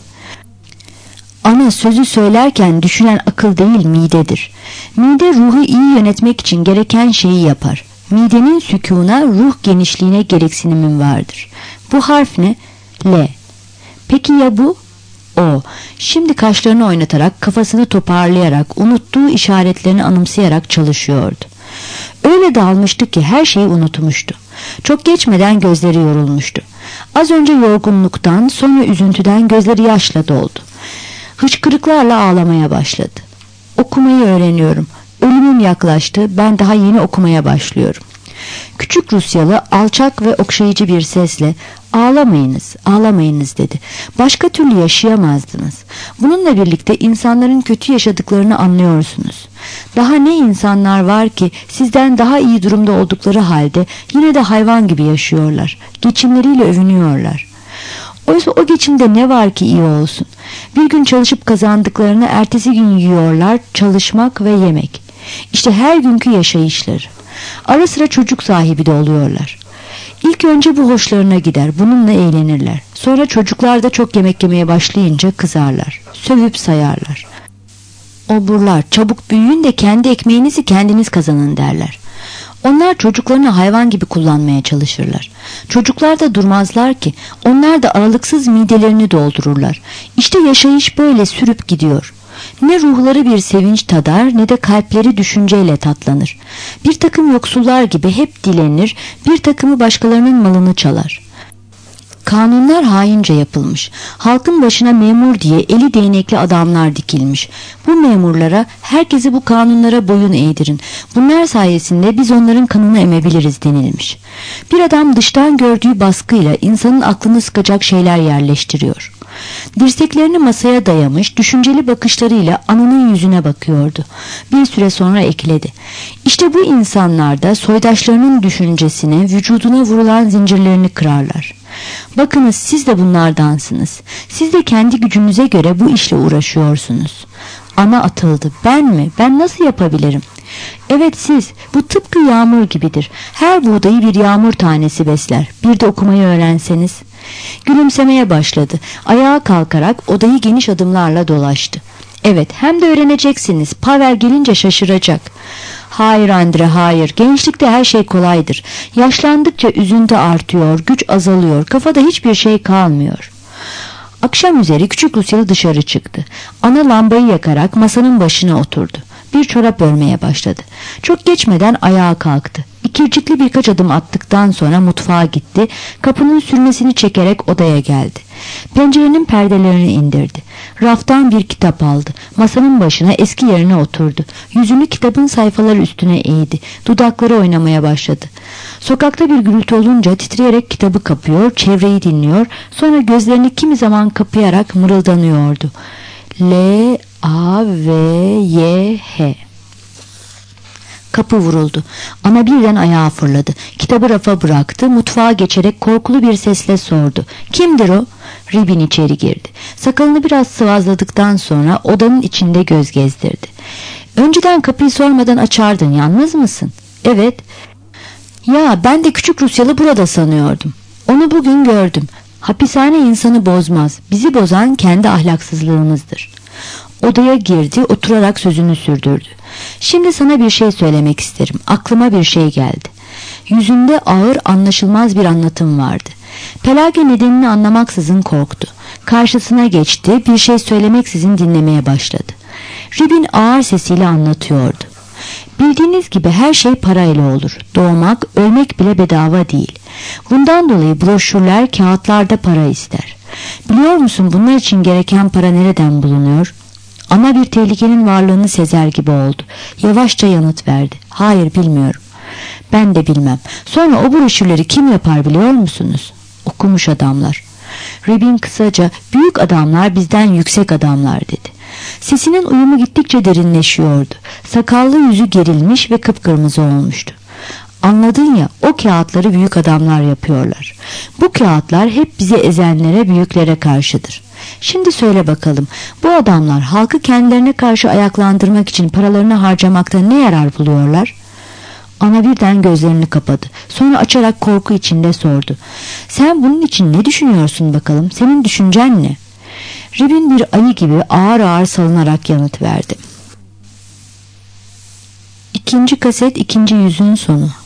Ana sözü söylerken düşünen akıl değil midedir. Mide ruhu iyi yönetmek için gereken şeyi yapar. Midenin sükûna, ruh genişliğine gereksinimim vardır. Bu harf ne? L. Peki ya bu? O. Şimdi kaşlarını oynatarak, kafasını toparlayarak, unuttuğu işaretlerini anımsayarak çalışıyordu. Öyle dalmıştı ki her şeyi unutmuştu. Çok geçmeden gözleri yorulmuştu. Az önce yorgunluktan, sonra üzüntüden gözleri yaşla doldu. Hıçkırıklarla ağlamaya başladı. Okumayı öğreniyorum. Ölümüm yaklaştı. Ben daha yeni okumaya başlıyorum. Küçük Rusyalı alçak ve okşayıcı bir sesle ağlamayınız, ağlamayınız dedi. Başka türlü yaşayamazdınız. Bununla birlikte insanların kötü yaşadıklarını anlıyorsunuz. Daha ne insanlar var ki sizden daha iyi durumda oldukları halde yine de hayvan gibi yaşıyorlar. Geçimleriyle övünüyorlar. Oysa o geçimde ne var ki iyi olsun? Bir gün çalışıp kazandıklarını ertesi gün yiyorlar, çalışmak ve yemek. İşte her günkü yaşayışları. Ara sıra çocuk sahibi de oluyorlar. İlk önce bu hoşlarına gider, bununla eğlenirler. Sonra çocuklar da çok yemek yemeye başlayınca kızarlar, sövüp sayarlar. Oburlar, çabuk büyüyün de kendi ekmeğinizi kendiniz kazanın derler. Onlar çocuklarını hayvan gibi kullanmaya çalışırlar. Çocuklar da durmazlar ki, onlar da aralıksız midelerini doldururlar. İşte yaşayış böyle sürüp gidiyor. Ne ruhları bir sevinç tadar ne de kalpleri düşünceyle tatlanır. Bir takım yoksullar gibi hep dilenir, bir takımı başkalarının malını çalar. Kanunlar haince yapılmış. Halkın başına memur diye eli değnekli adamlar dikilmiş. Bu memurlara, herkesi bu kanunlara boyun eğdirin. Bunlar sayesinde biz onların kanını emebiliriz denilmiş. Bir adam dıştan gördüğü baskıyla insanın aklını sıkacak şeyler yerleştiriyor. Dirseklerini masaya dayamış, düşünceli bakışlarıyla ananın yüzüne bakıyordu. Bir süre sonra ekledi. İşte bu insanlar da soydaşlarının düşüncesine, vücuduna vurulan zincirlerini kırarlar. Bakınız siz de bunlardansınız. Siz de kendi gücünüze göre bu işle uğraşıyorsunuz. Ana atıldı. Ben mi? Ben nasıl yapabilirim? Evet siz. Bu tıpkı yağmur gibidir. Her buğdayı bir yağmur tanesi besler. Bir de okumayı öğrenseniz. Gülümsemeye başladı. Ayağa kalkarak odayı geniş adımlarla dolaştı. Evet, hem de öğreneceksiniz. Pavel gelince şaşıracak. Hayır Andre, hayır. Gençlikte her şey kolaydır. Yaşlandıkça üzüntü artıyor, güç azalıyor, kafada hiçbir şey kalmıyor. Akşam üzeri küçük Rusyalı dışarı çıktı. Ana lambayı yakarak masanın başına oturdu. Bir çorap örmeye başladı. Çok geçmeden ayağa kalktı. İkircikli birkaç adım attıktan sonra mutfağa gitti. Kapının sürmesini çekerek odaya geldi. Pencerenin perdelerini indirdi. Raftan bir kitap aldı. Masanın başına eski yerine oturdu. Yüzünü kitabın sayfaları üstüne eğdi. Dudakları oynamaya başladı. Sokakta bir gürültü olunca titreyerek kitabı kapıyor, çevreyi dinliyor. Sonra gözlerini kimi zaman kapayarak mırıldanıyordu. L-A-V-Y-H. Kapı vuruldu. Ana birden ayağa fırladı. Kitabı rafa bıraktı. Mutfağa geçerek korkulu bir sesle sordu. Kimdir o? Ribin içeri girdi. Sakalını biraz sıvazladıktan sonra odanın içinde göz gezdirdi. Önceden kapıyı sormadan açardın. Yalnız mısın? Evet. Ya ben de küçük Rusyalı burada sanıyordum. Onu bugün gördüm. Hapishane insanı bozmaz. Bizi bozan kendi ahlaksızlığımızdır. Odaya girdi, oturarak sözünü sürdürdü. Şimdi sana bir şey söylemek isterim. Aklıma bir şey geldi. Yüzünde ağır, anlaşılmaz bir anlatım vardı. Pelage nedenini anlamaksızın korktu. Karşısına geçti, bir şey söylemeksizin dinlemeye başladı. Ribin ağır sesiyle anlatıyordu. Bildiğiniz gibi her şey parayla olur. Doğmak, ölmek bile bedava değil. Bundan dolayı broşürler, kağıtlarda para ister. Biliyor musun bunlar için gereken para nereden bulunuyor? Ana bir tehlikenin varlığını sezer gibi oldu. Yavaşça yanıt verdi. Hayır, bilmiyorum. Ben de bilmem. Sonra o broşürleri kim yapar biliyor musunuz? Okumuş adamlar. Ribin kısaca büyük adamlar bizden yüksek adamlar dedi. Sesinin uyumu gittikçe derinleşiyordu. Sakallı yüzü gerilmiş ve kıpkırmızı olmuştu. Anladın ya, o kağıtları büyük adamlar yapıyorlar. Bu kağıtlar hep bizi ezenlere, büyüklere karşıdır. Şimdi söyle bakalım, bu adamlar halkı kendilerine karşı ayaklandırmak için paralarını harcamakta ne yarar buluyorlar? Ana birden gözlerini kapadı. Sonra açarak korku içinde sordu. Sen bunun için ne düşünüyorsun bakalım? Senin düşüncen ne? Ribin bir ayı gibi ağır ağır salınarak yanıt verdi. İkinci kaset, ikinci yüzün sonu.